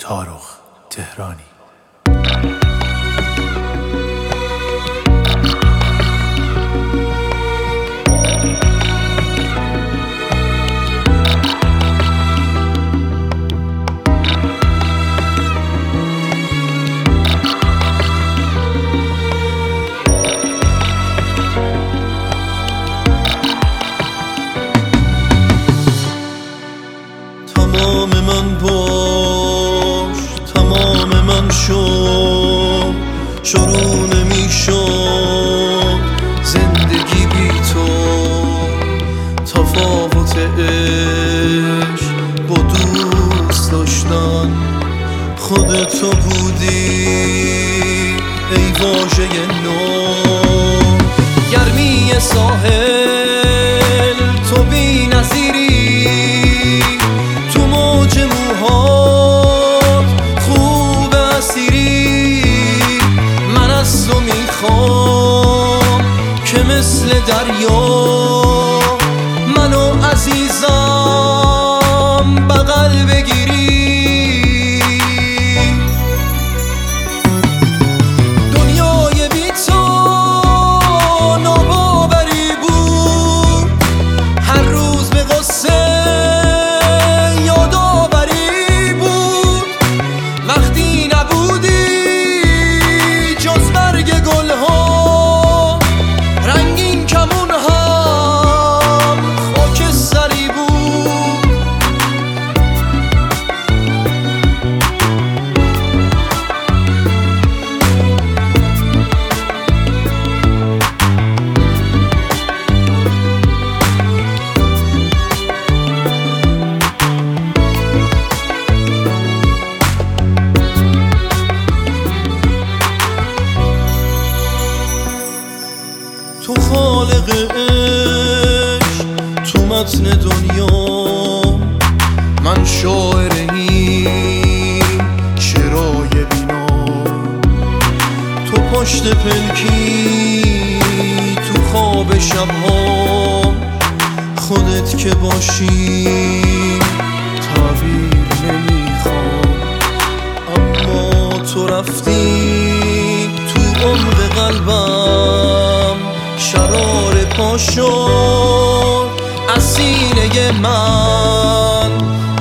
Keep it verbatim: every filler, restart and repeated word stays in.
تارق تهرانی. تمام من باش، تمام من شو، شروع نمیشد زندگی بی تو. تفاوت عشق با دوست داشتن خودتو بودی ای واژه نو. گرمی ساحل تو بی نظیری، خوب اسیری. من از تو میخوام که مثل دریا منو عزیزم بغل بگیری. دنیای بی تو ناباوری بود، هر روز به قصه وقتی نبودی جز برگ گل ها، رنگین کمون هم خاکستری بود. تو خالق عشق تو متن دنیا، من شاعر این شعرهای بینا. تو پشت پلکی تو خواب شبها، خودت که باشی تعبیر نمیخوام. اما تو رفتی تو عمق قلبم، شرار پا شد از سینه من.